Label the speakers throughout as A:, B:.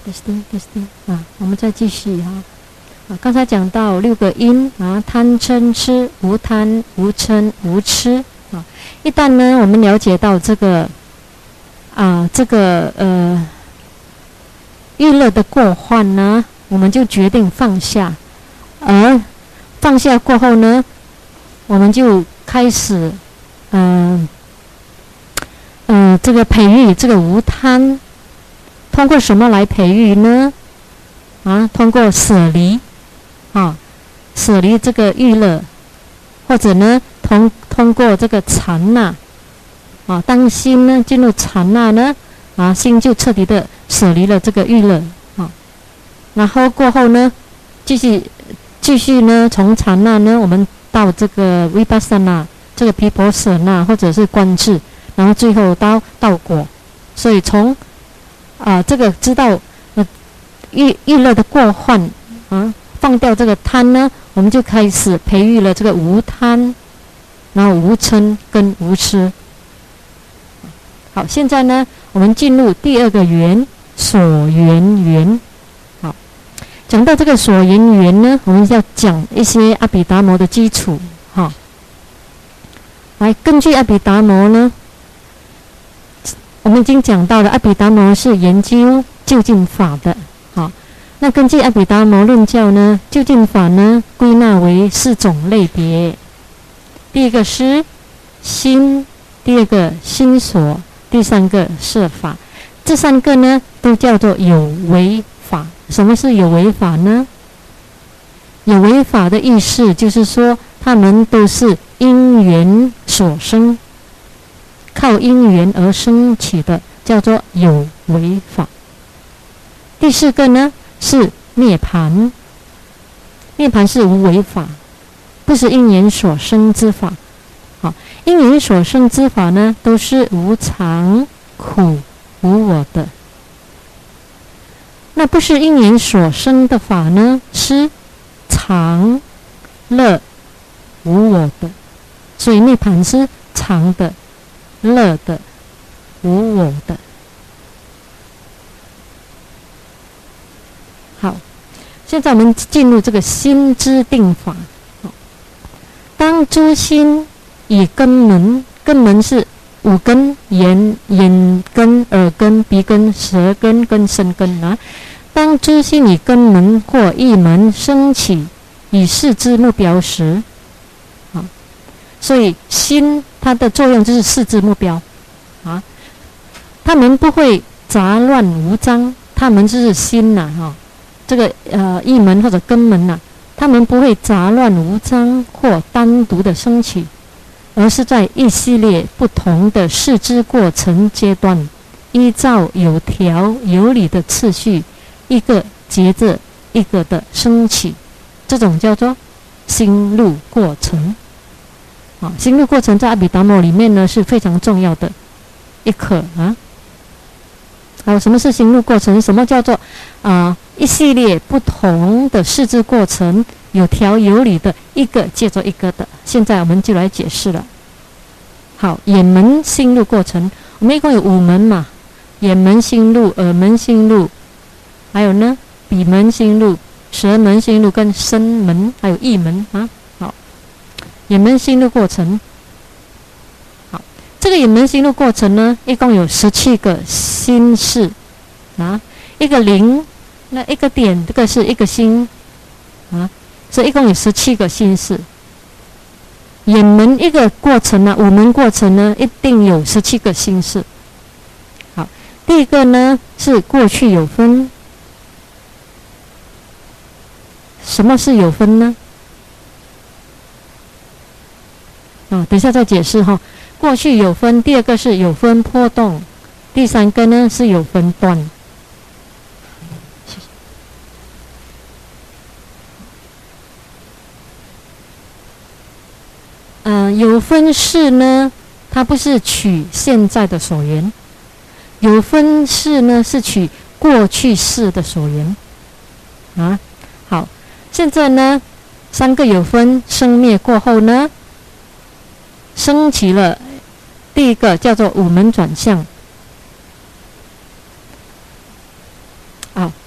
A: testing 啊，我们再继续哈。啊，刚才讲到6个因啊，贪嗔痴、无贪、无嗔、无痴啊。一旦呢，我们了解到这个欲乐的过患呢，我们就决定放下。而放下过后呢，我们就开始这个培育这个无贪。通过什么来培育呢？啊，通过舍离啊，舍离这个欲乐，或者呢，通过这个禅那啊，当心呢进入禅那呢，啊，心就彻底的舍离了这个欲乐啊。然后过后呢，继续呢，从禅那呢，我们到这个维巴萨那，这个毗婆舍那，或者是观智，然后最后到果。所以从这个知道欲乐的过患啊，放掉这个贪呢，我们就开始培育了这个无贪，然后无嗔跟无痴。好，现在呢，我们进入第2个缘，所缘缘。好，讲到这个所缘缘呢，我们要讲一些阿毗达摩的基础。哈，来，根据阿毗达摩呢，我们已经讲到了，阿毗达摩是研究究竟法的。好，那根据阿毗达摩论教呢，究竟法呢归纳为4种类别。第一个是心，第2个心所，第3个摄法。这3个呢都叫做有为法。什么是有为法呢？有为法的意思就是说，它们都是因缘所生，靠因缘而升起的，叫做有为法。第4个呢是涅槃，涅槃是无为法，不是因缘所生之法。好，因缘所生之法呢，都是无常、苦、无我的。那不是因缘所生的法呢，是常、乐、无我的。所以涅槃是常的、乐的、无我的。好，现在我们进入这个心之定法。当诸心以根门，根门是5根：眼根、耳根、鼻根、舌根跟身根啊。当诸心以根门或意门升起，以视之目标时，所以心它的作用就是视之目标啊。它们不会杂乱无章，它们就是心呐这个意门或者根门呐，它们不会杂乱无章或单独的升起，而是在一系列不同的视之过程阶段，依照有条有理的次序，一个接着一个的升起，这种叫做心路过程。心路过程在阿毗达摩里面呢是非常重要的一课啊。好，什么是心路过程？什么叫做一系列不同的视之过程，有条有理的，一个接着一个的？现在我们就来解释了。好，眼门心路过程，我们一共有5门嘛，眼门心路、耳门心路，还有呢鼻门心路、舌门心路跟身门，还有意门啊。好，眼门心路过程。好，这个眼门心路过程呢，一共有17个心识啊，一个零，那一个点，这个是一个心啊，所以一共有17个心识。眼门一个过程呢，5门过程呢，一定有17个心识。好，第一个呢是过去有分。什么是有分呢？等一下再解释哈。过去有分，第2个是有分波动，第3个呢是有分段。有分式呢，它不是取现在的所缘，有分式呢是取过去式的所缘啊。好，现在呢3个有分生灭过后呢，升起了第一个叫做5门转向。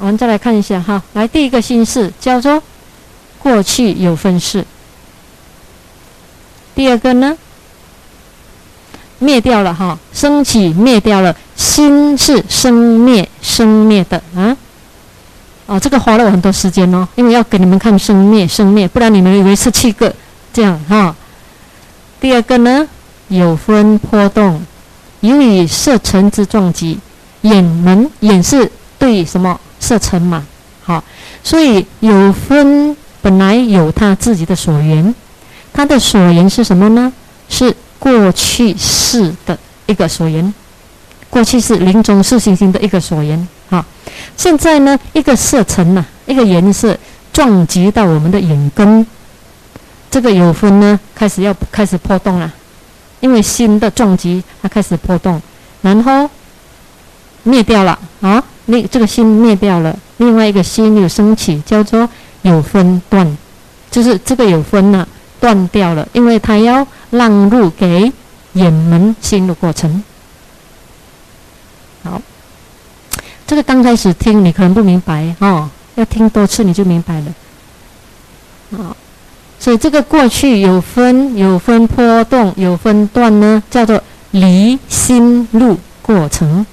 A: 我们再来看一下哈。来，第一个心事叫做过去有分事。第二个呢，灭掉了哈，升起灭掉了。心是生灭的啊。这个花了我很多时间哦，因为要给你们看生灭，不然你们以为是7个这样哈。第二个呢，有分波动，由于色尘之撞击，眼是对什么色尘嘛，好，所以有分本来有他自己的所缘，他的所缘是什么呢？是过去世的一个所缘，过去是临终四行星的一个所缘。好，现在呢，一个色尘一个颜色撞击到我们的眼根，这个有分呢开始波动了，因为心的撞击，它开始波动，然后灭掉了啊，这个心灭掉了，另外一个心又升起，叫做有分断，就是这个有分断掉了，因为它要让路给眼门心的过程。好，这个刚开始听你可能不明白要听多次你就明白了。所以这个过去有分波动，有分断呢，叫做离心路过程。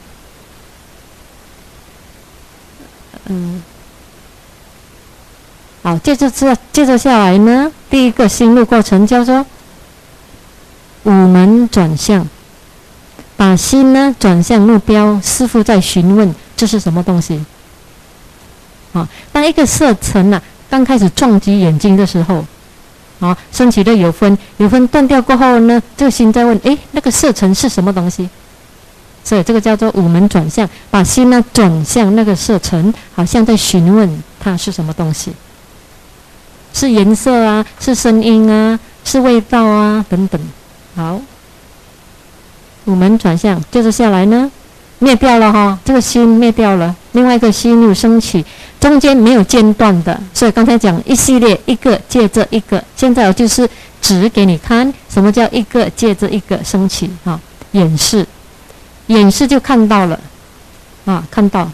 A: 好，接着下来呢，第一个心路过程叫做五门转向，把心呢转向目标。师父在询问这是什么东西？当一个色尘刚开始撞击眼睛的时候，升起的有分断掉过后呢，这个心在问，那个色尘是什么东西？所以这个叫做五门转向，把心呢转向那个色尘，好像在询问它是什么东西，是颜色啊，是声音啊，是味道啊等等。好，五门转向，接着下来呢，灭掉了这个心灭掉了，另外一个心又升起，中间没有间断的。所以刚才讲一系列，一个接着一个，现在我就是指给你看什么叫一个接着一个升起演示就看到了看到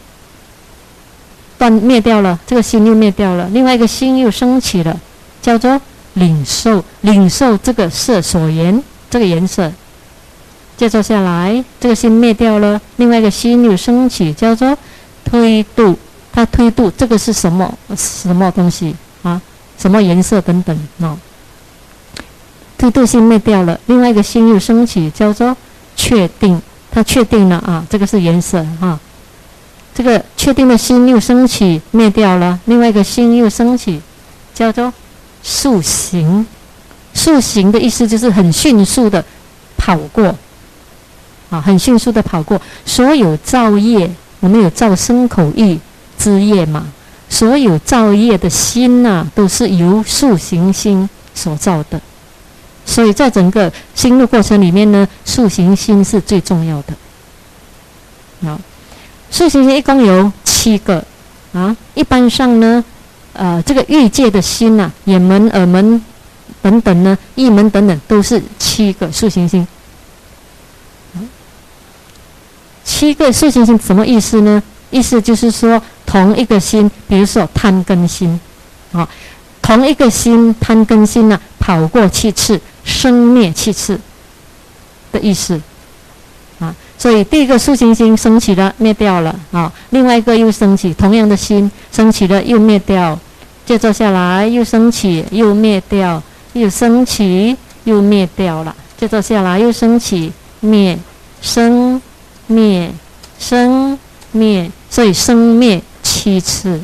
A: 灭掉了，这个心又灭掉了，另外一个心又升起了，叫做领受这个色所缘，这个颜色。接着下来，这个心灭掉了，另外一个心又升起，叫做推度。它推度这个是什么东西什么颜色等等推度心灭掉了，另外一个心又升起，叫做确定。它确定了这个是颜色这个确定的心又升起，灭掉了，另外一个心又升起，叫做速行。速行的意思就是很迅速的跑过很迅速的跑过所有造业。我们有造身口意之业嘛，所有造业的心都是由速行心所造的。所以在整个心路过程里面呢，速行心是最重要的。好，速行心一共有7个一般上呢这个欲界的心眼门耳门等等呢，意门等等都是7个速行心。7个速行心什么意思呢？意思就是说同一个心，比如说贪根心同一个心贪根心跑过7次，生灭7次的意思所以第一个速行心升起了，灭掉了另外一个又升起，同样的心升起了又灭掉，接着下来又升起又灭掉，又升起又灭掉了，接着下来又升起灭生灭生灭，所以生灭7次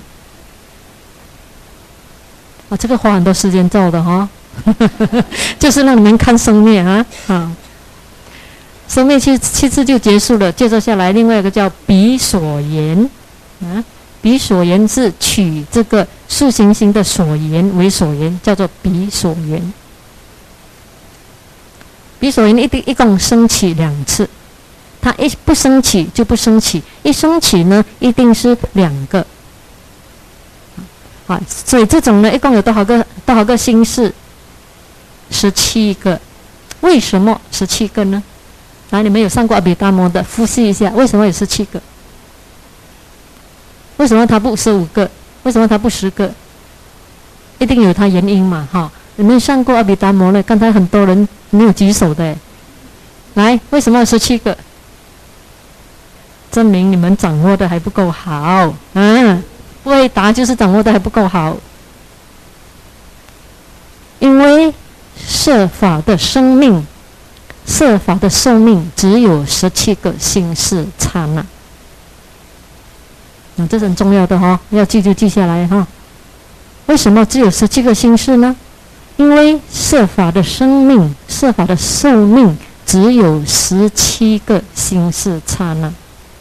A: 这个花很多时间做的就是让你们看生灭生灭7次就结束了。接着下来另外一个叫彼所缘彼所缘是取这个速行心的所缘为所缘，叫做彼所缘。彼所缘一共升起2次，它一不升起就不升起，一升起呢一定是2个所以这种呢一共有多少个心事？17个。为什么17个呢？你们有上过阿毗达摩的，复习一下为什么有17个？ 为什么他不15个？为什么他不10个？一定有他原因嘛，哈！你们上过阿毗达摩了？刚才很多人没有举手的，来，为什么17个？证明你们掌握的还不够好，不会答就是掌握的还不够好。因为色法的生命，色法的寿命只有17个心识刹那。这是很重要的哈，要记就记下来哈。为什么只有17个心识呢？因为色法的生命，色法的寿命只有17个心识刹那。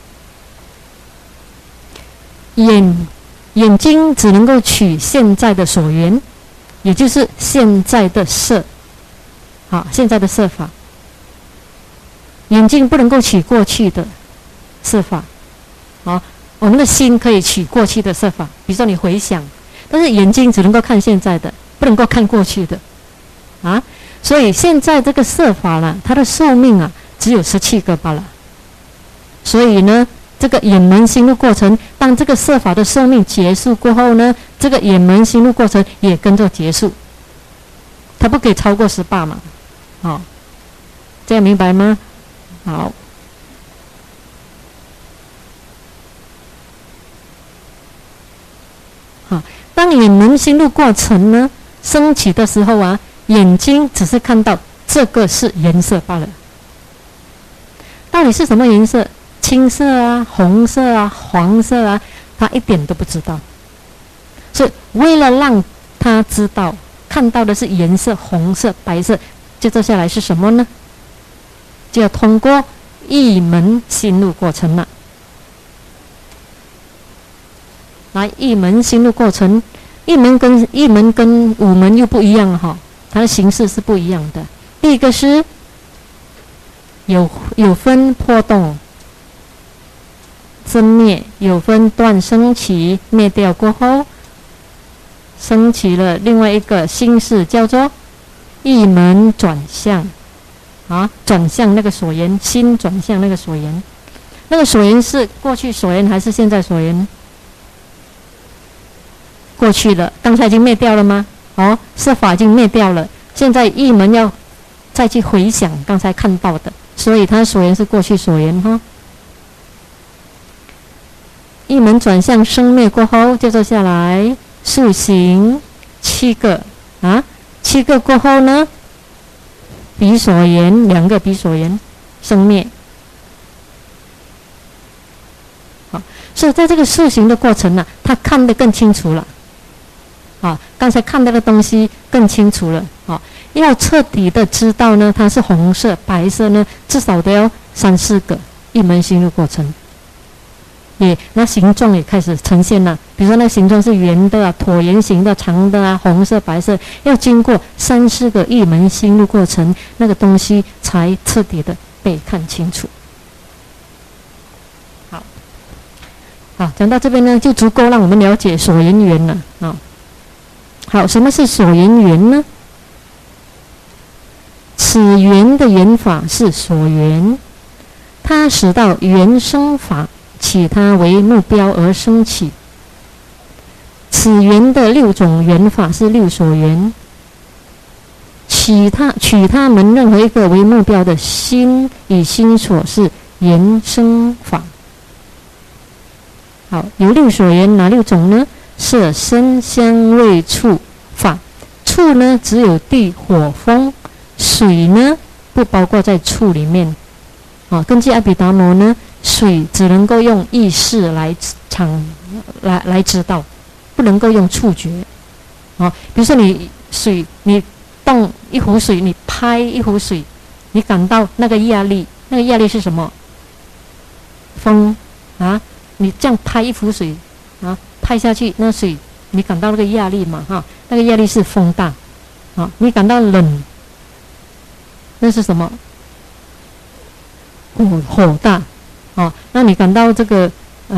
A: 眼睛只能够取现在的所缘，也就是现在的色，现在的色法。眼睛不能够取过去的色法，我们的心可以取过去的色法，比如说你回想，但是眼睛只能够看现在的，不能够看过去的，所以现在这个色法了，它的寿命只有17个罢了。所以呢，这个眼门心路过程，当这个色法的寿命结束过后呢，这个眼门心路过程也跟着结束，它不可以超过18嘛，这样明白吗？好。当眼门心路过程呢升起的时候眼睛只是看到这个是颜色罢了。到底是什么颜色？青色红色黄色他一点都不知道。所以为了让他知道看到的是颜色，红色、白色，接着下来是什么呢？就要通过一门心路过程了。来，一门心路过程，一门跟5门又不一样哈，它的形式是不一样的。第一个是有分破动、生灭，有分断升起、灭掉过后，升起了另外一个心识，叫做一门转向转向那个所缘，心转向那个所缘。那个所缘是过去所缘还是现在所缘？过去了，刚才已经灭掉了吗？色法已经灭掉了，现在一门要再去回想刚才看到的，所以它所缘是过去所缘哈。一门转向生灭过后，接着下来数行7个7个过后呢，彼所缘2个彼所缘生灭。所以在这个数行的过程呢，他看得更清楚了。刚才看到的东西更清楚了。要彻底的知道呢，它是红色、白色呢，至少都要3、4个一门心路过程。那形状也开始呈现了，比如说那形状是圆的椭圆形的、长的红色、白色，要经过3、4个一门心路过程，那个东西才彻底的被看清楚。好，讲到这边呢，就足够让我们了解所缘缘了。好，什么是所缘缘呢？此缘的缘法是所缘，它使到缘生法，起它为目标而生起。此缘的6种缘法是6所缘，取它们任何一个为目标的心与心所是缘生法。好，有6所缘，哪6种呢？色声香味触法。触呢只有地火风，水呢不包括在触里面。根据阿毗达摩呢，水只能够用意识来知道，不能够用触觉。比如说你动一壶水，你拍一壶水，你感到那个压力，那个压力是什么？风你这样拍一壶水拍下去，那水你感到那个压力嘛那个压力是风大你感到冷，那是什么？火大那你感到这个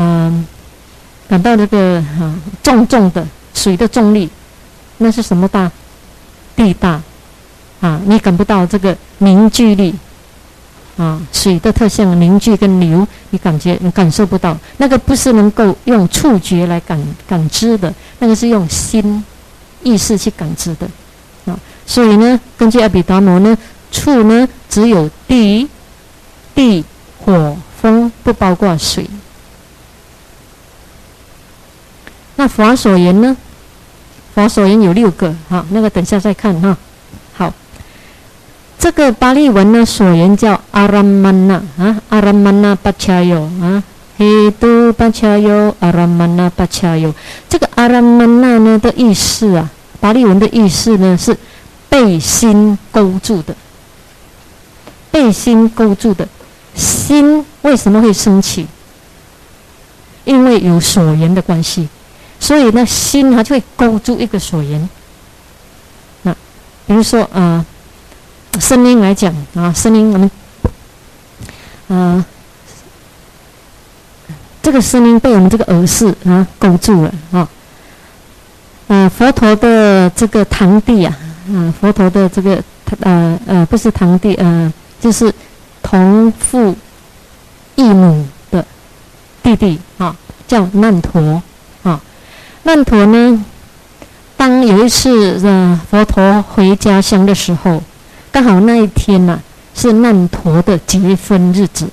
A: 重的水的重力，那是什么大？地大你感不到这个凝聚力水的特性凝聚跟流，你感受不到，那个不是能够用触觉来感知的，那个是用心意识去感知的所以呢，根据阿毗达摩呢，触呢只有地、火、风，不包括水。那法所言呢？法所言有6个那个等下再看好，这个巴利文呢，所言叫阿拉曼那阿拉曼那巴恰尤嘿都巴恰尤阿拉曼那巴恰尤。这个阿拉曼那呢的意思巴利文的意思呢是被心勾住的，被心勾住的。心为什么会升起？因为有所缘的关系，所以呢，心它就会勾住一个所缘。那比如说声音来讲声音我们这个声音被我们这个耳识勾住了佛陀的这个堂弟佛陀的这个不是堂弟就是同父异母的弟弟叫难陀难陀呢，当有一次佛陀回家乡的时候，刚好那一天是难陀的结婚日子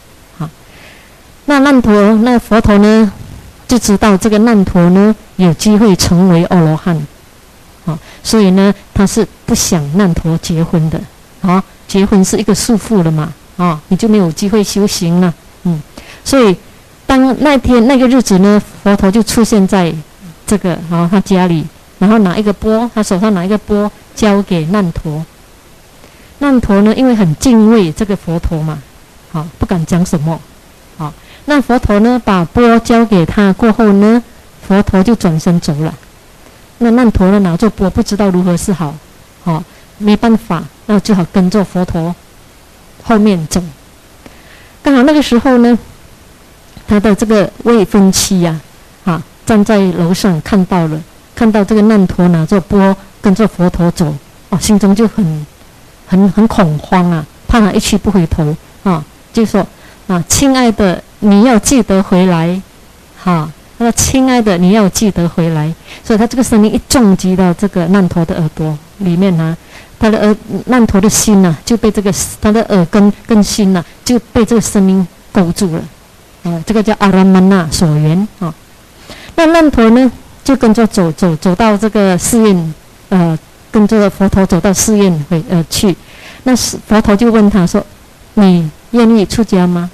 A: 那佛陀呢就知道这个难陀呢有机会成为阿罗汉所以呢他是不想难陀结婚的结婚是一个束缚了嘛你就没有机会修行了所以当那天那个日子呢，佛陀就出现在这个他家里，然后他手上拿一个钵交给难陀。难陀呢，因为很敬畏这个佛陀嘛不敢讲什么那佛陀呢把钵交给他过后呢，佛陀就转身走了。那难陀呢拿着钵不知道如何是好没办法，那只好跟着佛陀后面走。刚好那个时候呢，他的这个未婚妻站在楼上看到这个难陀拿着钵跟着佛陀走心中就很恐慌怕他一去不回头就说亲爱的你要记得回来他说亲爱的你要记得回来。所以他这个声音一撞击到这个难陀的耳朵里面他的难陀的心就被这个他的耳根跟心就被这个声音勾住了这个叫阿拉曼那所缘那难陀呢就跟着走到这个寺院跟着佛陀走到寺院去。那佛陀就问他说你愿意出家吗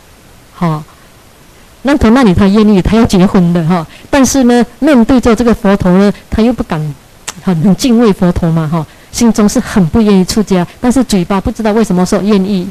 A: 难陀那里他愿意，他要结婚的但是呢面对着这个佛陀呢，他又不敢很敬畏佛陀嘛心中是很不愿意出家，但是嘴巴不知道为什么说愿意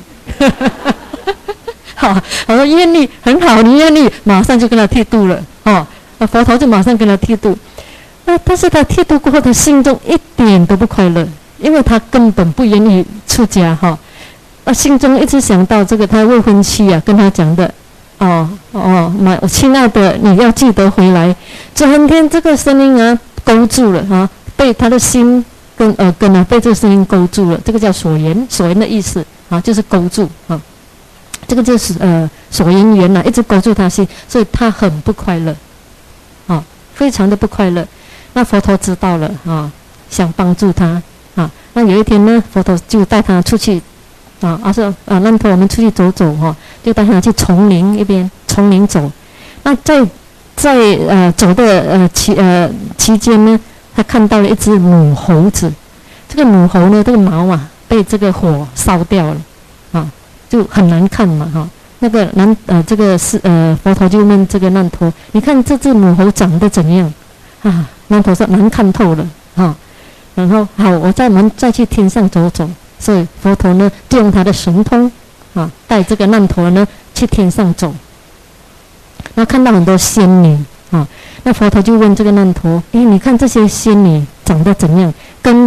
A: 好，我说愿意很好，你愿意马上就跟他剃度了佛陀就马上跟他剃度。但是他剃度过后，他心中一点都不快乐，因为他根本不愿意出家心中一直想到这个他未婚妻跟他讲的亲爱的你要记得回来。昨天这个声音勾住了被他的心跟耳根被这个声音勾住了，这个叫所缘的意思就是勾住这个就是所缘一直勾住他心，所以他很不快乐非常的不快乐。那佛陀知道了想帮助他那有一天呢，佛陀就带他出去说难陀我们出去走走就带他去丛林走。那在走的期间呢，他看到了一只母猴子。这个母猴呢，这个毛被这个火烧掉了就很难看嘛那个这个是佛陀就问这个难陀，你看这只母猴长得怎样难陀说难看透了然后好，我们再去天上走走。所以佛陀呢就用他的神通带这个难陀呢去天上走。那看到很多仙女那佛陀就问这个难陀，你看这些仙女长得怎样？跟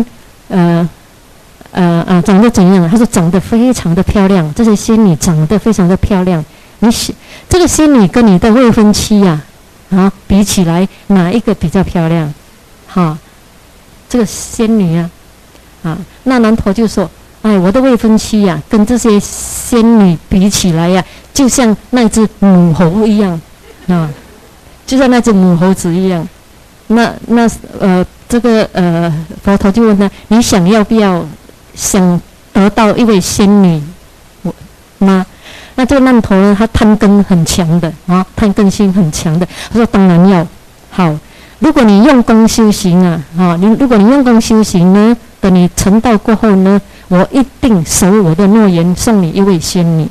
A: 长得怎样？他说长得非常的漂亮，这些仙女长得非常的漂亮。这个仙女跟你的未婚妻比起来，哪一个比较漂亮？这个仙女那难陀就说哎，我的未婚妻呀，跟这些仙女比起来呀，就像那只母猴一样，啊，就像那只母猴子一样。佛陀就问他：你想要不要想得到一位仙女吗？那这个难陀呢，他贪根很强的啊，贪根心很强的。他说：当然要。好，如果你用功修行如果你用功修行呢，等你成道过后呢，我一定守我的诺言，送你一位仙女，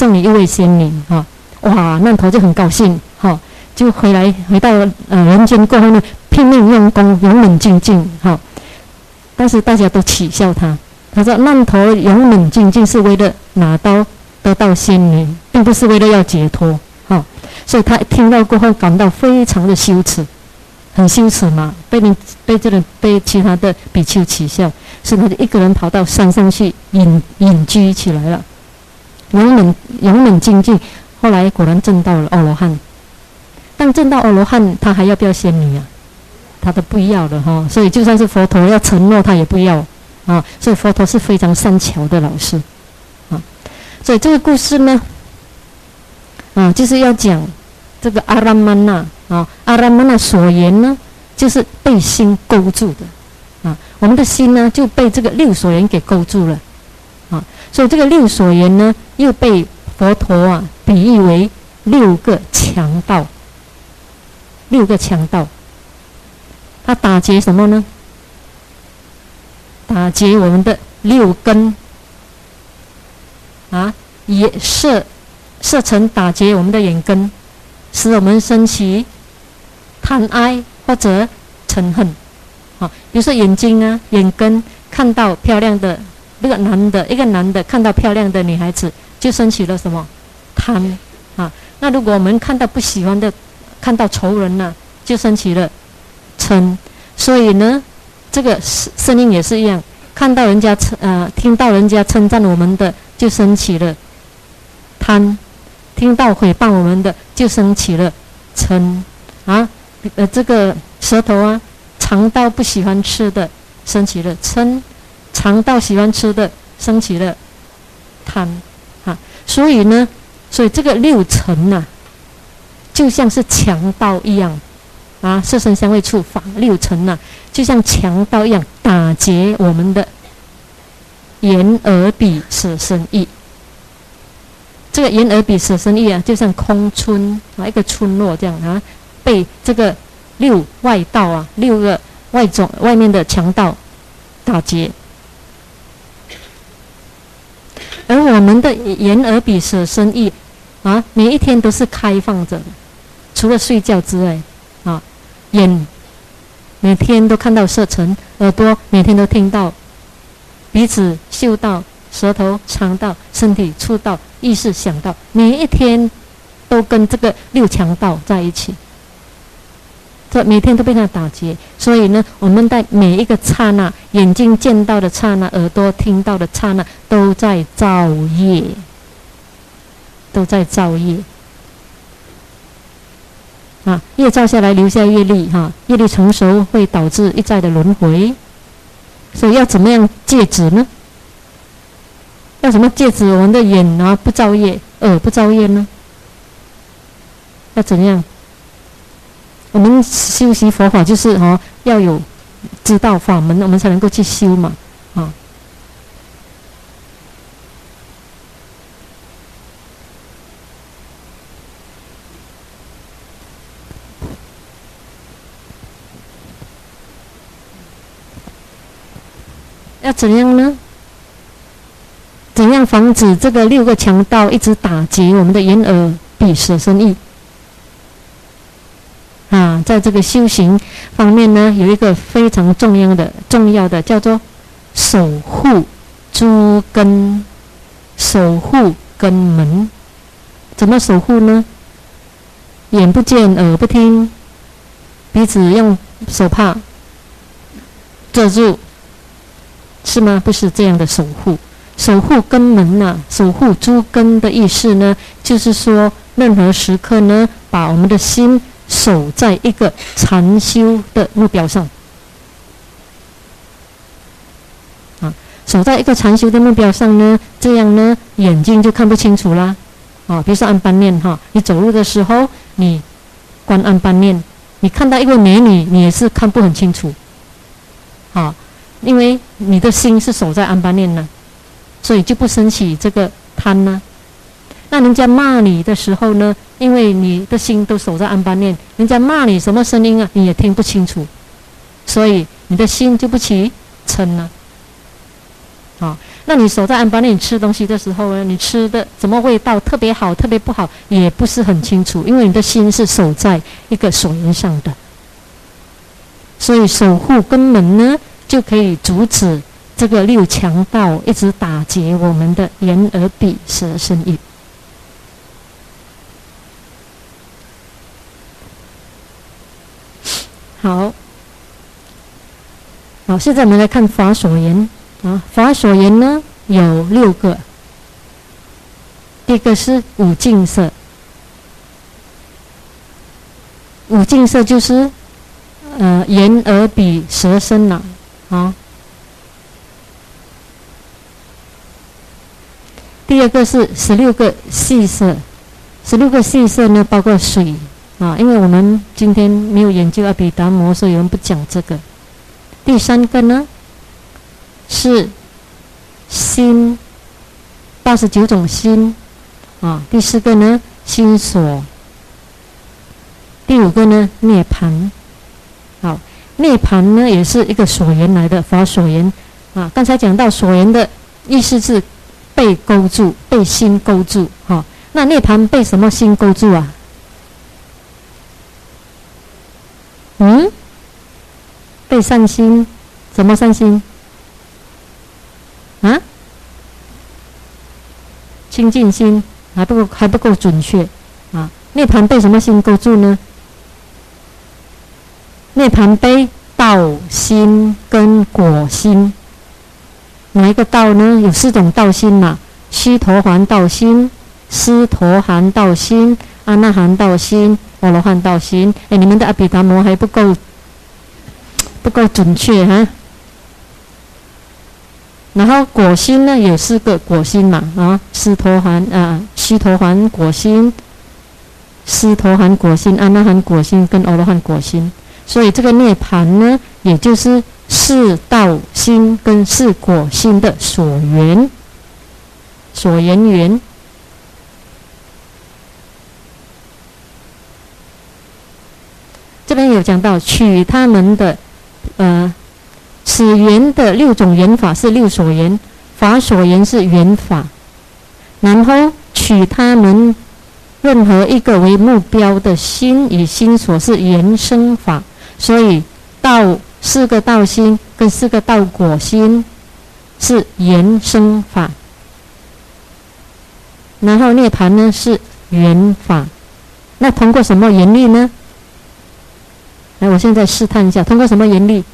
A: 哇，难陀就很高兴，就回到人间过后呢，拼命用功，勇猛精进，但是大家都取笑他。他说：难陀勇猛精进是为了得到仙女，并不是为了要解脱。所以他听到过后感到非常的羞耻，很羞耻嘛，被其他的比丘取笑，所以他就一个人跑到山上去隐居起来了，勇猛精进。后来果然证到了阿罗汉。但证到阿罗汉，他还要不要仙女啊？他都不要了所以就算是佛陀要承诺，他也不要所以佛陀是非常善巧的老师所以这个故事呢就是要讲这个阿拉曼那阿拉曼那所言呢，就是被心勾住的我们的心呢就被这个六所缘给勾住了所以这个六所缘呢，又被佛陀比喻为六个强盗。他打劫什么呢？打劫我们的六根也色尘打劫我们的眼根，使我们升起贪爱或者嗔恨比如说眼睛眼根看到漂亮的一个男的看到漂亮的女孩子，就升起了什么贪那如果我们看到不喜欢的，看到仇人就升起了嗔。所以呢，这个声音也是一样，看到人家听到人家称赞我们的，就升起了贪；听到诽谤我们的，就升起了嗔这个舌头尝到不喜欢吃的，升起了嗔；尝到喜欢吃的，升起了贪所以这个六尘就像是强盗一样色身香味触法六尘就像强盗一样打劫我们的眼耳鼻舌身意。这个眼耳鼻舌身意就像空村一个村落这样被这个六外道六个外面的强盗打劫。而我们的眼耳鼻舌身意每一天都是开放着的，除了睡觉之外眼每天都看到色尘，耳朵每天都听到，鼻子嗅到，舌头尝到，身体触到，意识想到，每一天都跟这个六强盗在一起，这每天都被他打劫。所以呢，我们在每一个刹那，眼睛见到的刹那，耳朵听到的刹那，都在造业，业造下来留下业力业力成熟会导致一再的轮回。所以要怎么样戒止呢？要怎么戒止我们的眼不造业，耳不造业呢？要怎样？我们修习佛法就是要有知道法门，我们才能够去修嘛要怎样呢？怎样防止这个六个强盗一直打劫我们的眼耳鼻舌身意在这个修行方面呢，有一个非常重要的叫做守护诸根，守护根门。怎么守护呢？眼不见，耳不听，鼻子用手帕遮住，是吗？不是这样的守护。守护根门守护诸根的意思呢，就是说任何时刻呢，把我们的心守在一个禅修的目标上守在一个禅修的目标上呢，这样呢眼睛就看不清楚啦。比如说安般念哈，你走路的时候你观安般念，你看到一位美女，你也是看不很清楚。因为你的心是守在安般念呢，所以就不升起这个贪呢。那人家骂你的时候呢，因为你的心都守在安般念，人家骂你什么声音啊，你也听不清楚，所以你的心就不起嗔了。那你守在安般念，你吃东西的时候呢，你吃的什么味道特别好，特别不好，也不是很清楚，因为你的心是守在一个所缘上的。所以守护根门呢，就可以阻止这个六强盗一直打劫我们的眼耳鼻舌身意。好，现在我们来看法所言法所言呢有6个。第一个是五净色，五净色就是眼耳鼻舌身呐第二个是16个细色，16个细色呢包括水因为我们今天没有研究阿毗达摩，所以我们不讲这个。第3个呢是心，89种心第4个呢心所，第5个呢涅盘。涅盘呢也是一个所缘来的，法所缘刚才讲到所缘的意思是被勾住，被心勾住那涅盘被什么心勾住啊？被善心，什么善心清净心还不够准确涅盘被什么心勾住呢？涅盘被道心跟果心。哪一个道呢？有4种道心嘛，须陀洹道心、斯陀含道心、阿那含道心、阿罗汉道心。你们的阿毗达摩还不够准确然后果心呢有4个果心嘛须陀洹果心、斯陀含果心、阿那含果心跟阿罗汉果心。所以这个涅盘呢，也就是4道心跟4果心的所缘缘。这边有讲到取他们的此缘的6种缘法是6所缘，法所缘是缘法，然后取他们任何一个为目标的心与心所是缘生法。所以4个道心跟4个道果心是缘生法，然后涅盘呢是缘法。那通过什么原理呢？来，我现在试探一下，通过什么原理？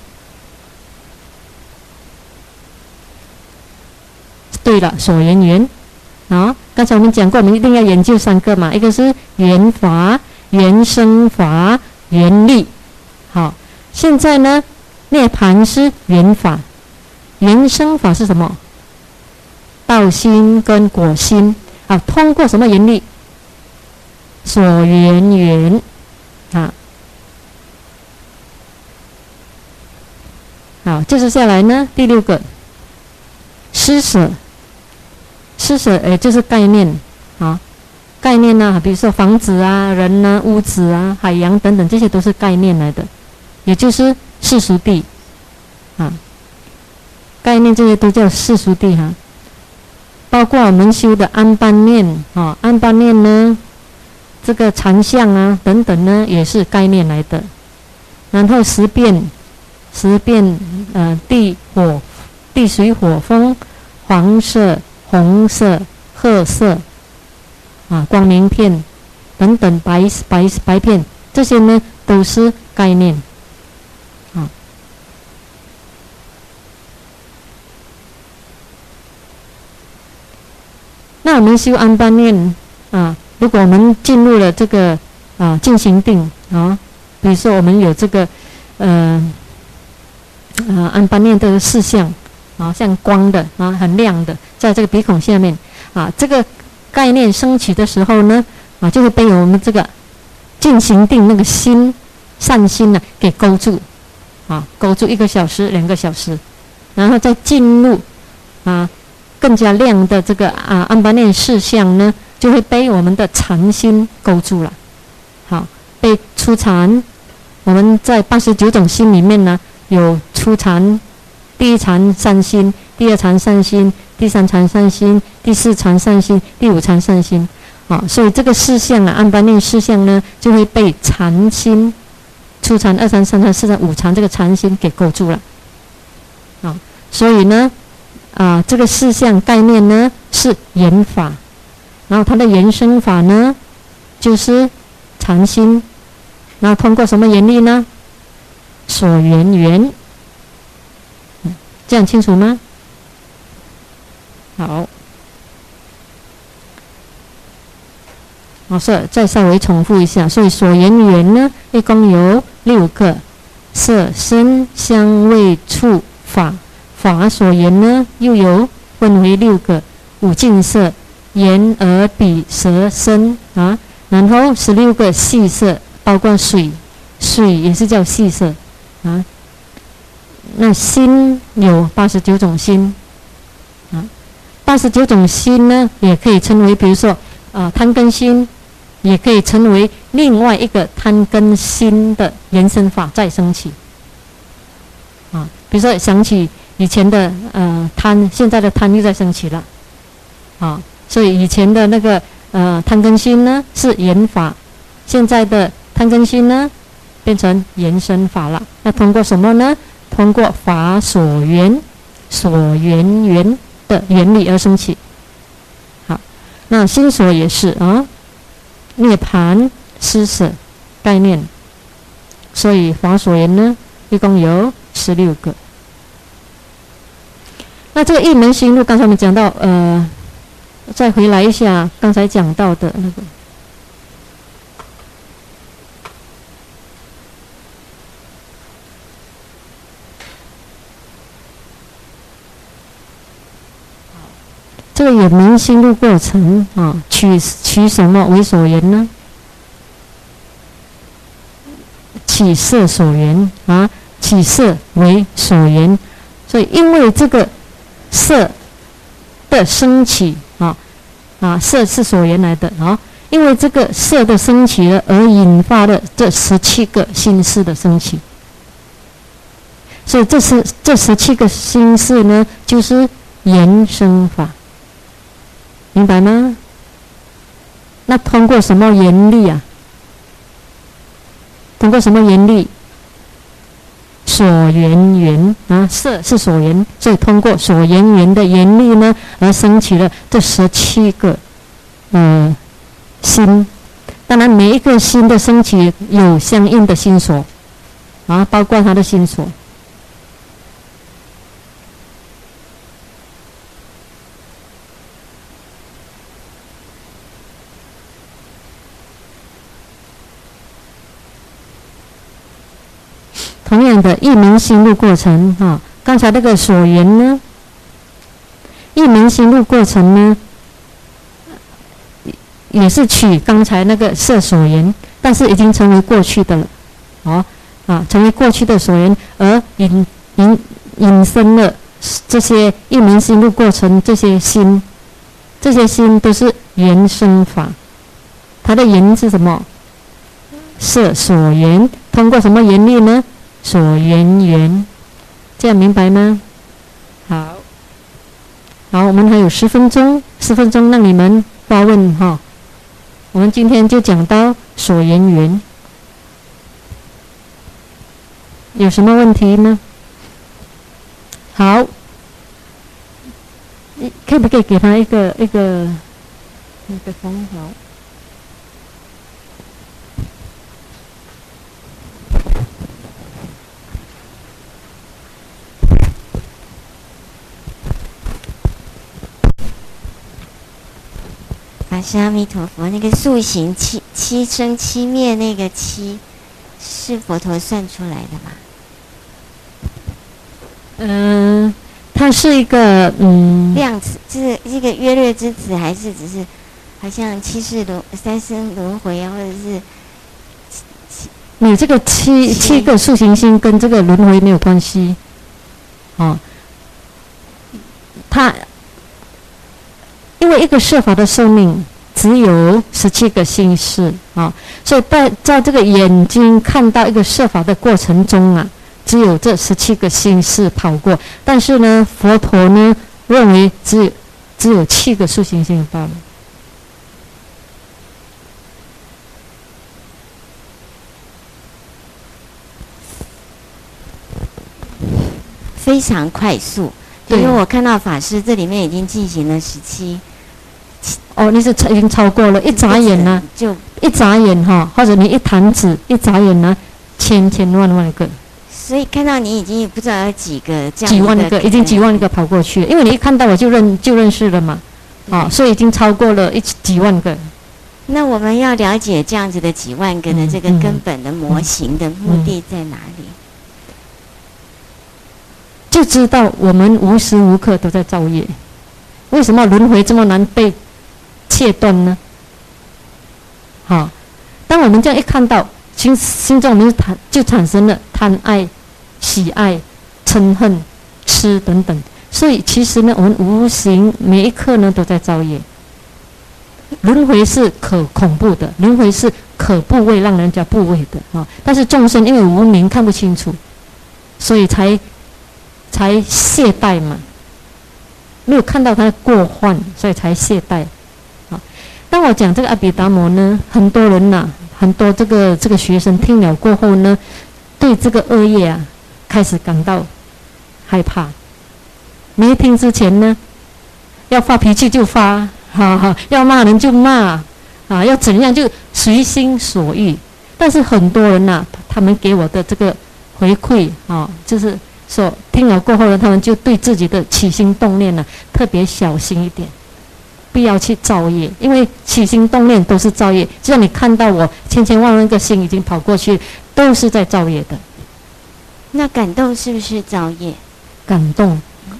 A: 对了，所缘缘刚才我们讲过，我们一定要研究3个嘛，一个是缘法、缘生法、缘力。好，现在呢，涅盘是缘法，缘生法是什么？道心跟果心。通过什么原理？所缘缘好，接着下来呢，第6个施舍。施舍就是概念概念比如说房子人屋子海洋等等，这些都是概念来的，也就是世俗谛概念，这些都叫世俗谛包括我们修的安般念安般念呢，这个禅相等等呢，也是概念来的。然后十变地水火风，黄色、红色、褐色光明片等等，白片，这些呢都是概念那我们修安般念如果我们进入了这个进行定比如说我们有这个安般念的4项啊，像光的啊，很亮的，在这个鼻孔下面啊，这个概念升起的时候呢，啊，就会被我们这个进行定那个心善心呢给勾住，啊，勾住1个小时、2个小时，然后再进入啊更加亮的这个安般念事项呢，就会被我们的禅心勾住了。好，被初禅，我们在89种心里面呢，有初禅、第1禅善心、第2禅善心、第3禅善心、第4禅善心、第5禅善心。所以这个事项啊，安般念事项呢，就会被禅心、初禅、2禅、3禅、4禅、5禅这个禅心给勾住了。所以呢，这个事项概念呢是缘法，然后它的延伸法呢就是禅心，然后通过什么原理呢？所缘缘。这样清楚吗？好。再稍微重复一下，所以所缘缘呢，一共有6个：色、声、香、味、触、法。法所缘呢，又有分为6个：五净色、眼、耳、鼻、舌、身啊。然后16个细色，包括水，水也是叫细色啊。那心有89种心啊，89种心呢，也可以称为，比如说贪根心。也可以成为另外一个贪根心的延伸法再升起比如说想起以前的贪，现在的贪又在升起了所以以前的那个贪根心呢是缘法，现在的贪根心呢变成延伸法了。那通过什么呢？通过法所缘缘的原理而升起。好，那心所也是涅槃施舍概念，所以法所缘呢一共有16个。那这个一门心路，刚才我们讲到再回来一下刚才讲到的那个这个有明心路过程取什么为所缘呢？起色所缘起色为所缘。所以因为这个色的升起色是所缘来的因为这个色的升起了而引发了这17个心识的升起。所以这17个心识呢，就是延伸法。明白吗？那通过什么原理啊？通过什么原理？所缘缘色是所缘，所以通过所缘缘的原理呢，而升起了这17个心。当然，每一个心的升起有相应的心所包括它的心所。同样的一明心路过程刚才那个所缘呢，一明心路过程呢，也是取刚才那个色所缘，但是已经成为过去的了成为过去的所缘，而引申了这些一明心路过程，这些心都是缘生法。它的缘是什么？色所缘，通过什么原理呢？所缘缘。这样明白吗？好，我们还有10分钟，10分钟让你们发问我们今天就讲到所缘缘，有什么问题吗？好，可不可以给他一个封好？
B: 法师阿弥陀佛，那个速行七生七灭那个七，是佛陀算出来的吗？
A: 它是一个
B: 量子，是一个约略之词，还是只是好像三生轮回啊，或者是
A: 你这个七个塑形星跟这个轮回没有关系，哦，它因为一个设法的寿命只有17个心识啊，所以在这个眼睛看到一个设法的过程中啊，只有这17个心识跑过，但是呢，佛陀呢认为只有7个塑形星罢了。
B: 非常快速。因为我看到法师这里面已经进行了17。
A: 哦，你是已经超过了，一眨眼呢，就一眨眼哈，或者你一弹指，一眨眼呢，千万个。
B: 所以看到你已经不知道有几个这样
A: 几万个，已经几万个跑过去了，因为你一看到我就认识了嘛，啊，所以已经超过了几万个。
B: 那我们要了解这样子的几万个的这个根本的模型的目的在哪里？
A: 就知道我们无时无刻都在造业。为什么轮回这么难被切断呢？好，当我们这样一看到心中我们就产生了贪爱、喜爱、嗔恨、痴等等，所以其实呢，我们无形每一刻呢都在造业。轮回是可恐怖的，轮回是可怖畏，让人家怖畏的啊。但是众生因为无明看不清楚，所以才懈怠嘛。没有看到他过患，所以才懈怠。啊，当我讲这个阿毗达摩呢，很多人呐，很多这个学生听了过后呢，对这个恶业啊，开始感到害怕。没听之前呢，要发脾气就发，要骂人就骂，啊，要怎样就随心所欲。但是很多人呐，他们给我的这个回馈啊，就是说听了过后呢，他们就对自己的起心动念呢，特别小心一点，不要去造业，因为起心动念都是造业。就像你看到我千万个心已经跑过去，都是在造业的。
B: 那感动是不是造业？
A: 感动，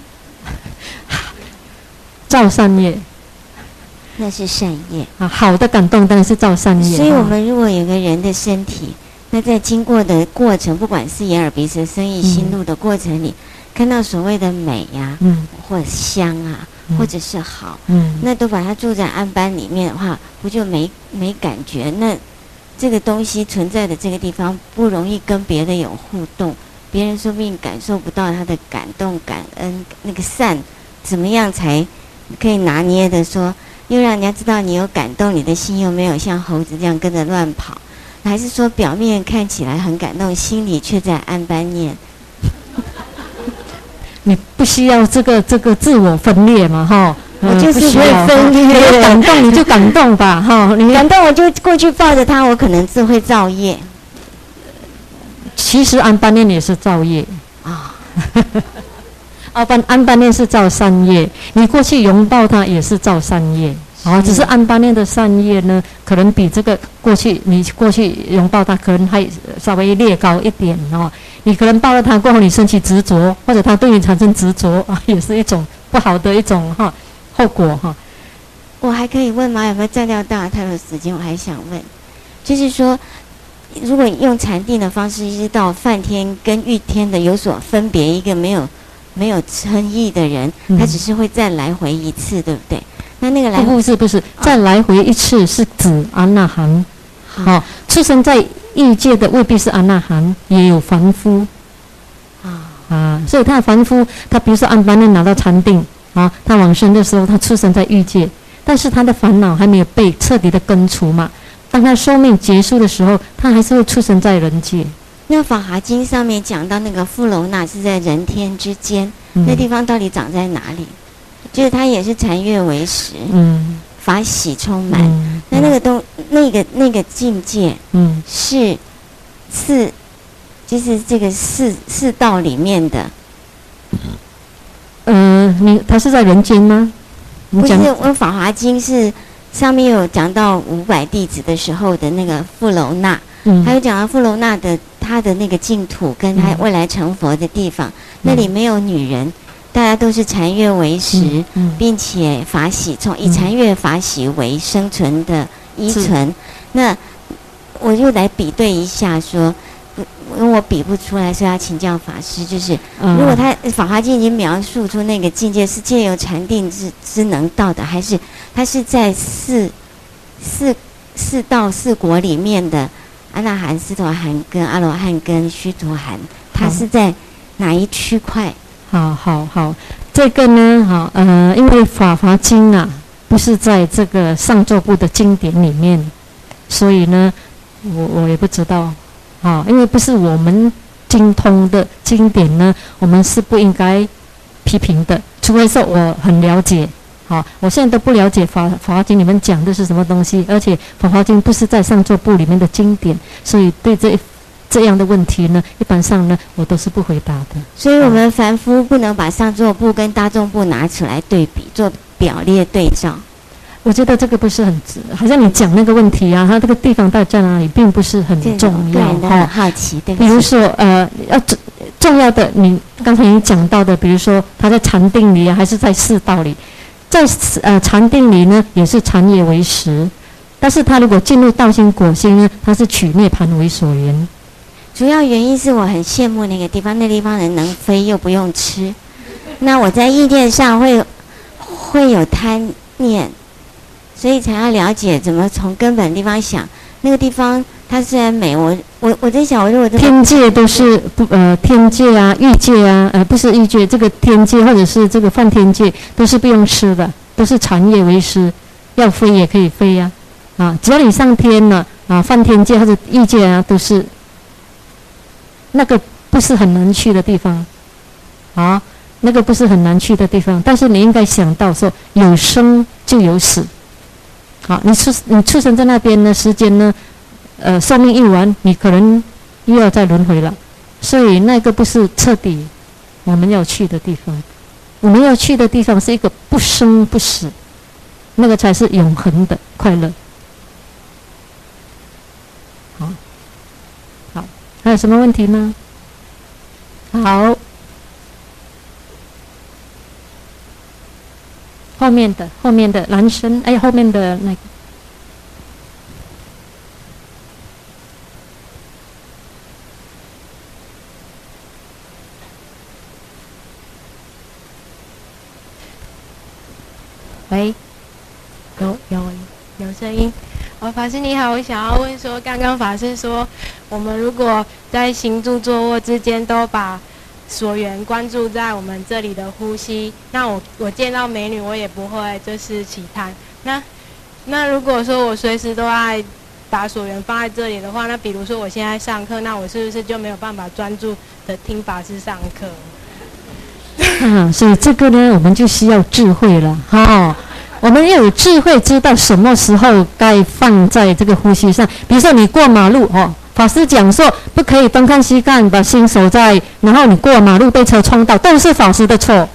A: 造善业。
B: 那是善业
A: 啊，好的感动当然是造善业。
B: 所以我们如果有个人的身体，那在经过的过程，不管是眼耳鼻舌身意心路的过程里，看到所谓的美呀、或者香啊，或者是好，那都把它住在安般里面的话，不就没感觉？那这个东西存在的这个地方不容易跟别人有互动，别人说不定感受不到他的感动、感恩，那个善怎么样才可以拿捏的说，又让人家知道你有感动，你的心又没有像猴子这样跟着乱跑。还是说表面看起来很感动，心里却在安般念？
A: 你不需要这个自我分裂嘛，哈。
B: 我就是会分裂，
A: 你感动你就感动吧，哈。你
B: 感动我就过去抱着他，我可能只会造业。
A: 其实安般念也是造业啊。安般念是造善业，你过去拥抱他也是造善业。哦，只是安般念的善业呢，可能比这个你过去拥抱他，可能还稍微略高一点哦。你可能抱了他过后，你升起执着，或者他对你产生执着啊，也是一种不好的一种后果哈。
B: 我还可以问吗？有没有再聊到太多时间？我还想问，就是说，如果用禅定的方式，一直到梵天跟喻天的有所分别，一个没有嗔意的人，他只是会再来回一次，对不对？那个来回
A: 不是再来回一次是指阿那含，好，出生在欲界的未必是阿那含，也有凡夫所以他的凡夫，他比如说安般念拿到禅定啊，他往生的时候，他出生在欲界，但是他的烦恼还没有被彻底的根除嘛。当他寿命结束的时候，他还是会出生在人界。
B: 那《法华经》上面讲到那个富楼那是在人天之间，那地方到底长在哪里？就是它也是禅悦为实，法喜充满。那那个境界，是就是这个四道里面的。
A: 他是在人间吗？
B: 不是，我《法华经》是上面有讲到500弟子的时候的那个富楼那，还有讲到富楼那的他的那个净土跟他未来成佛的地方，那里没有女人。 大家都是禅悦为食，并且法喜以禅悦法喜为生存的依存。那我就来比对一下说。因为我比不出来，所以要请教法师。就是，如果他《法华经》已经描述出那个境界是借由禅定之能到的，还是他是在四道四果里面的阿那含、斯陀含跟阿罗汉跟须陀含，他是在哪一区块？
A: 好，这个呢，因为《法华经》啊，不是在这个上座部的经典里面，所以呢，我也不知道。因为不是我们精通的经典呢，我们是不应该批评的，除非说我很了解。我现在都不了解法华经里面讲的是什么东西，而且法华经不是在上座部里面的经典，所以对这样的问题呢，一般上呢，我都是不回答的。
B: 所以我们凡夫不能把上座部跟大众部拿出来对比，做表列对照。
A: 我觉得这个不是很，好像你讲那个问题啊，它这个地方到底在哪里，并不是很重要。
B: 很好奇，对不
A: 起。比如说，要重要的，你刚才你讲到的，比如说他在禅定里啊，还是在四道里，在禅定里呢，也是禅悦为食，但是他如果进入道心果心呢，他是取涅槃为所缘。
B: 主要原因是我很羡慕那个地方，那地方人能飞又不用吃，那我在意念上会有贪念。所以才要了解怎么从根本地方想，那个地方它虽然美，我在想，我如果
A: 天界都是天界啊、欲界啊，不是欲界，这个天界或者是这个梵天界都是不用吃的，都是禅悦为食，要飞也可以飞呀，只要你上天了梵天界或者欲界啊，都是那个不是很难去的地方，那个不是很难去的地方，但是你应该想到说，有生就有死。你出生在那边呢，时间呢，寿命一完，你可能又要再轮回了，所以那个不是彻底我们要去的地方。我们要去的地方是一个不生不死，那个才是永恒的快乐。好，还有什么问题吗？好。后面的男生，后面的那个，
C: 喂，有声音。法师你好，我想要问说，刚刚法师说，我们如果在行住坐卧之间都把所缘关注在我们这里的呼吸，那我见到美女我也不会就是起贪。那如果说我随时都爱把所缘放在这里的话，那比如说我现在上课，那我是不是就没有办法专注的听法师上课？
A: 所以这个呢，我们就需要智慧了我们要有智慧，知道什么时候该放在这个呼吸上。比如说你过马路法师讲说不可以东看西看，把心守在，然后你过马路被车撞到，都是法师的错。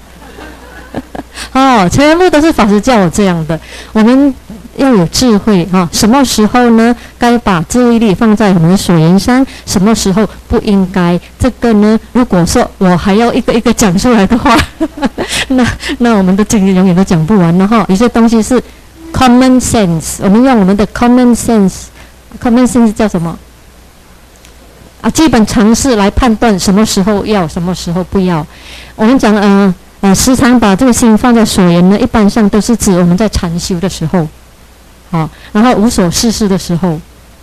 A: 全部都是法师叫我这样的。我们要有智慧什么时候呢该把注意力放在我们的所缘上，什么时候不应该。这个呢，如果说我还要一个一个讲出来的话那我们的经永远都讲不完了有些东西是 common sense， 我们用我们的 common sense 叫什么基本常识来判断什么时候要，什么时候不要。我们讲时常把这个心放在所缘呢，一般上都是指我们在禅修的时候然后无所事事的时候，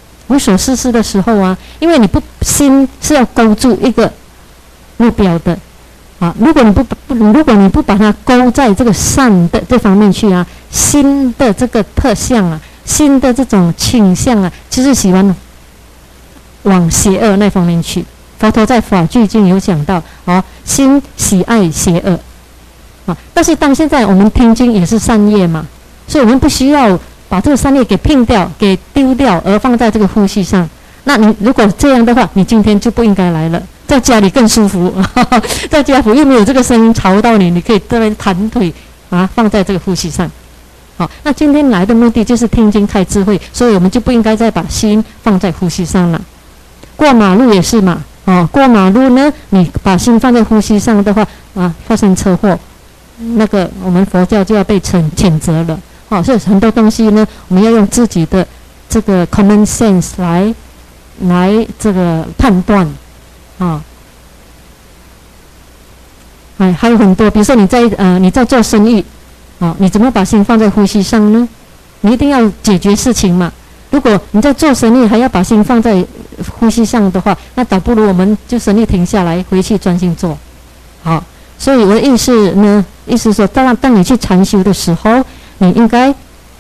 A: 因为你心是要勾住一个目标的如果你不把它勾在这个善的这方面去心的这个特相心的这种倾向就是喜欢往邪恶那方面去。佛陀在法句经有讲到心喜爱邪恶但是当现在我们听经也是善业嘛，所以我们不需要把这个善业给摒掉、给丢掉，而放在这个呼吸上。那你如果这样的话，你今天就不应该来了，在家里更舒服在家里又没有这个声音吵到你，你可以这边盘腿放在这个呼吸上。那今天来的目的就是听经开智慧，所以我们就不应该再把心放在呼吸上了。过马路也是嘛过马路呢，你把心放在呼吸上的话发生车祸那个我们佛教就要被谴责了。好，所以很多东西呢，我们要用自己的这个 common sense 来这个判断，啊，还有很多，比如说你在做生意，啊，你怎么把心放在呼吸上呢？你一定要解决事情嘛。如果你在做生意还要把心放在呼吸上的话，那倒不如我们就生意停下来，回去专心做。好，所以我的意思说，当你去禅修的时候，你应该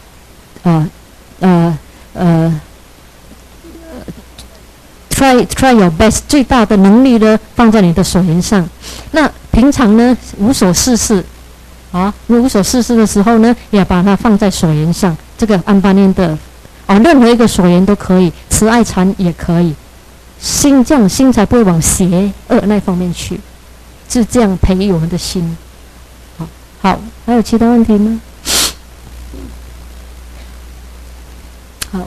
A: try your best， 最大的能力呢放在你的所缘上。那平常呢无所事事，啊，无所事事的时候呢，也把它放在所缘上。这个安般念的任何一个所缘都可以，慈爱禅也可以。心这样，心才不会往邪恶那方面去，是这样培育我们的心。好，还有其他问题吗？好，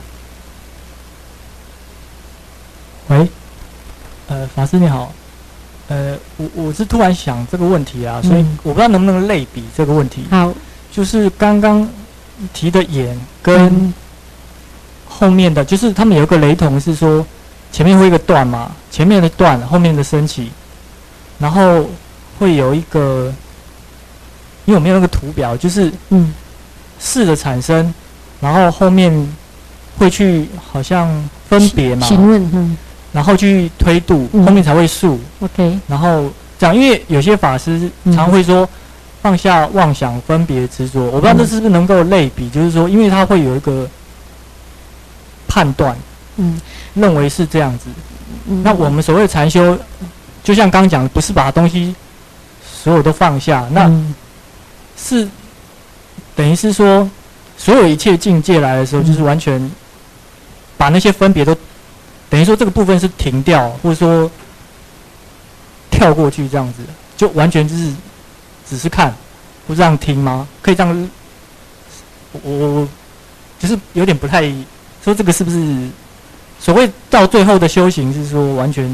D: 喂，法师你好，我是突然想这个问题啊，所以我不知道能不能类比这个问题。
A: 好，
D: 就是刚刚提的眼跟后面的，就是他们有一个雷同，是说前面会一个断嘛，前面的断，后面的升起，然后会有一个，因为我没有那个图表，就是事的产生，然后后面会去好像分别嘛，
A: 询问，
D: 然后去推度，后面才会数。
A: OK，
D: 然后这样，因为有些法师常会说放下妄想、分别、执着，我不知道这是不是能够类比，就是说，因为它会有一个判断，认为是这样子。那我们所谓禅修，就像刚刚讲，不是把东西所有都放下，那是等于是说，所有一切境界来的时候，就是完全把那些分别都。等于说这个部分是停掉，或者说跳过去这样子，就完全就是只是看，不这样听吗？可以这样？我就是有点不太说这个是不是所谓到最后的修行是说完全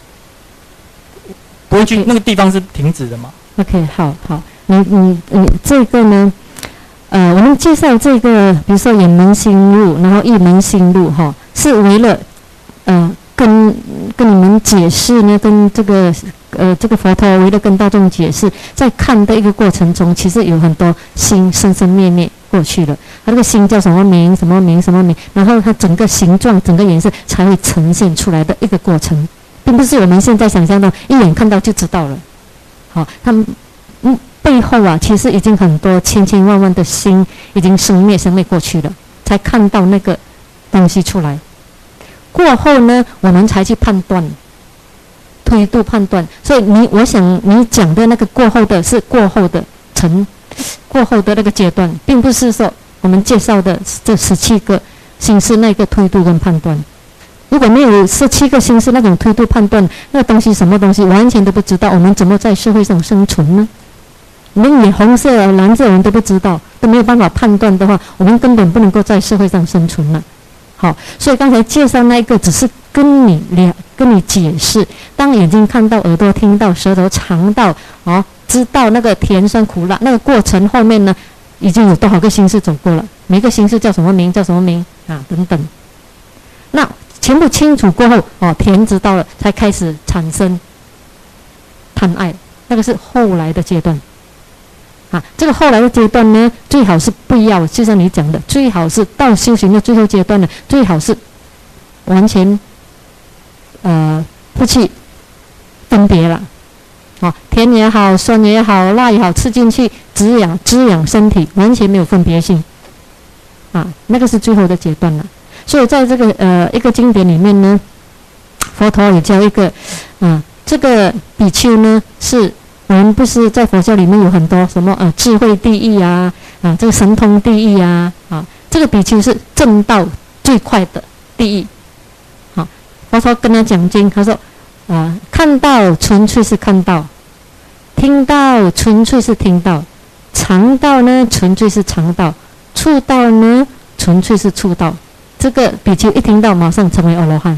D: 不会去那个地方是停止的嘛
A: ？OK， 好，你这个呢？我们介绍这个，比如说眼门心路，然后意门心路，是为了。跟你们解释呢，跟这个佛陀为了跟大众解释，在看的一个过程中，其实有很多心生生灭灭过去了。它这个心叫什么名？什么名？什么名？然后它整个形状、整个颜色才会呈现出来的一个过程，并不是我们现在想象的，一眼看到就知道了。好，他们背后啊，其实已经很多千千万万的心已经生灭过去了，才看到那个东西出来。过后呢，我们才去判断、推度判断。所以我想你讲的那个过后的是过后的那个阶段，并不是说我们介绍的这17个心识那个推度跟判断。如果没有17个心识那种推度判断，那个东西什么东西完全都不知道，我们怎么在社会上生存呢？连红色、蓝色我们都不知道，都没有办法判断的话，我们根本不能够在社会上生存了。好，所以刚才介绍那一个只是跟你解释，当眼睛看到、耳朵听到、舌头尝到，知道那个甜酸苦辣那个过程后面呢，已经有多少个心识走过了，每个心识叫什么名啊等等。那全部清楚过后，甜知道了，才开始产生贪爱，那个是后来的阶段。这个后来的阶段呢，最好是不要，就像你讲的，最好是到修行的最后阶段呢，最好是完全不去分别了。甜也好，酸也好，辣也好，吃进去滋养身体，完全没有分别心。那个是最后的阶段了。所以在这个一个经典里面呢，佛陀也教一个这个比丘呢是。我们不是在佛教里面有很多什么智慧第一啊，这个神通第一啊，这个比丘是证道最快的第一。佛陀跟他讲经，他说看到纯粹是看到，听到纯粹是听到，尝到呢纯粹是尝到，触到呢纯粹是触到。这个比丘一听到马上成为阿罗汉。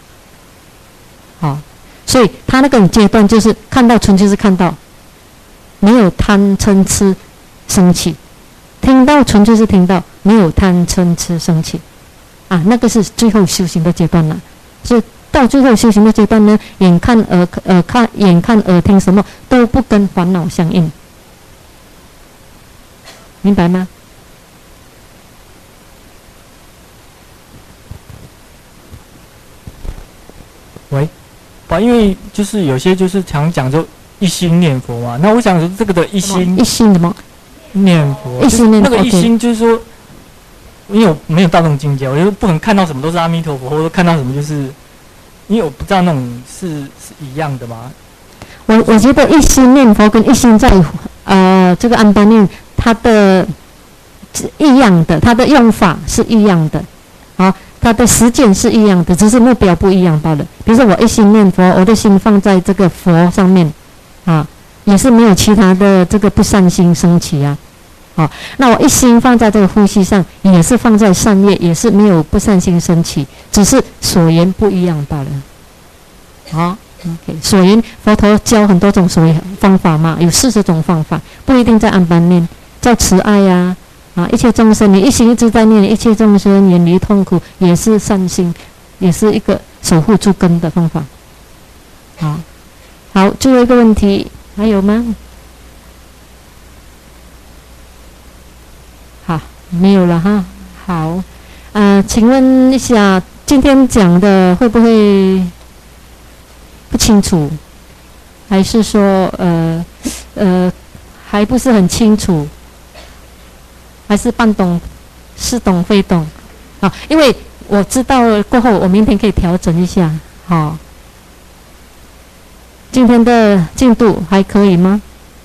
A: 所以他那个阶段就是看到纯粹是看到， 没有贪嗔痴生起。听到纯粹是听到，没有贪嗔痴生起，啊，那个是最后修行的阶段了。所以到最后修行的阶段呢，眼看耳听什么都不跟烦恼相应，明白吗？
D: 喂，因为就是有些就是常讲就一心念佛嘛，那我想说这个的一心
A: 什么？
D: 念佛，
A: 一心念佛，
D: 那个一心就是说，因为我没有到那种境界，我就不可能看到什么都是阿弥陀佛，或者看到什么就是，因为我不知道那种是一样的嘛。
A: 我觉得一心念佛跟一心在这个安般念，它的一样的，它的用法是一样的，啊，它的实践是一样的，只是目标不一样罢了。比如说我一心念佛，我的心放在这个佛上面，啊。也是没有其他的这个不善心升起啊，好，那我一心放在这个呼吸上，也是放在善业，也是没有不善心升起，只是所缘不一样罢了。好 ，OK， 所缘佛陀教很多种所谓方法嘛，有40种方法，不一定在安般念，叫慈爱呀，一切众生，你一心一直在念，一切众生远离痛苦，也是善心，也是一个守护诸根的方法。好，最后一个问题。还有吗？好，没有了哈。好，请问一下，今天讲的会不会不清楚？还是说还不是很清楚？还是半懂、似懂非懂？啊，因为我知道了过后，我明天可以调整一下。好。今天的进度还可以吗？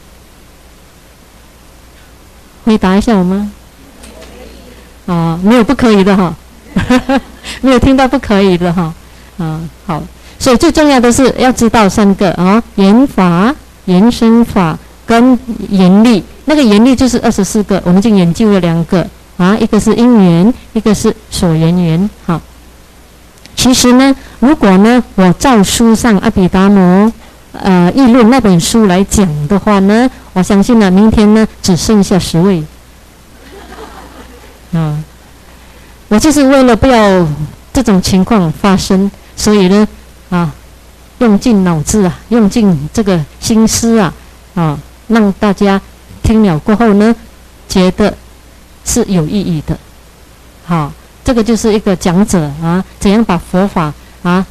A: 回答一下我们。没有不可以的哈，没有听到不可以的哈。好，所以最重要的是要知道3个啊，言法、言生法跟言力。那个言力就是24个，我们已经研究了2个啊，一个是因缘，一个是所缘缘。好，其实呢，如果呢我照书上阿毗达摩议论那本书来讲的话呢，我相信呢，明天呢只剩下10位。我就是为了不要这种情况发生，所以呢，用尽脑子啊，用尽这个心思啊，让大家听了过后呢，觉得是有意义的。好，这个就是一个讲者啊，怎样把佛法啊，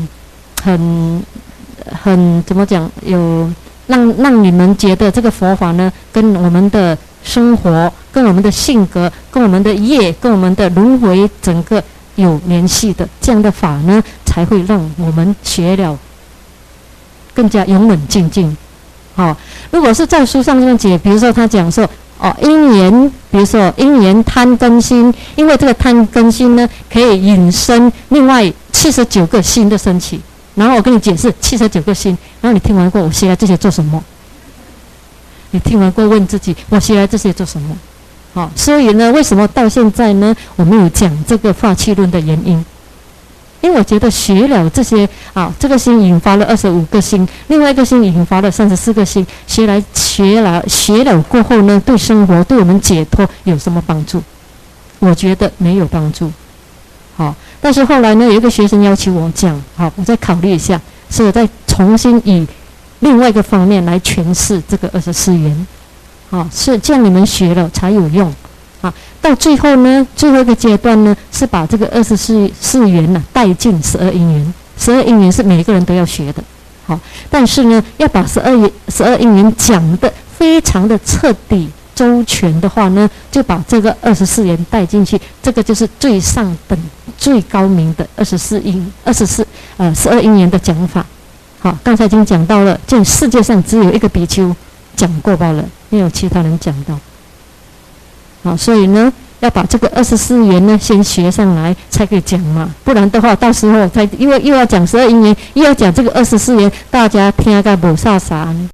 A: 很怎么讲？有让你们觉得这个佛法呢，跟我们的生活、跟我们的性格、跟我们的业、跟我们的轮回整个有联系的这样的法呢，才会让我们学了更加勇猛精进。好，如果是在书上这么解，比如说他讲说因缘，比如说因缘贪根心，因为这个贪根心呢，可以引申另外79个心的升起。然后我跟你解释79个心，然后你听完过，我学来这些做什么？你听完过问自己，我学来这些做什么？好，所以呢，为什么到现在呢，我没有讲这个发气论的原因？因为我觉得学了这些这个心引发了25个心，另外一个心引发了34个心，学了过后呢，对生活、对我们解脱有什么帮助？我觉得没有帮助。好，但是后来呢，有一个学生要求我讲，好，我再考虑一下，所以我再重新以另外一个方面来诠释这个24缘。好，是这样你们学了才有用。到最后呢，最后一个阶段呢，是把这个24缘呢带进12因缘。12因缘是每个人都要学的。好，但是呢，要把12因缘讲得非常的彻底周全的话呢，就把这个24缘带进去，这个就是最上等、最高明的12因缘的讲法。好，刚才已经讲到了，这世界上只有一个比丘讲过罢了，没有其他人讲到。好，所以呢，要把这个24缘呢先学上来，才可以讲嘛，不然的话，到时候又要讲12因缘，又要讲这个24缘，大家听个不飒飒。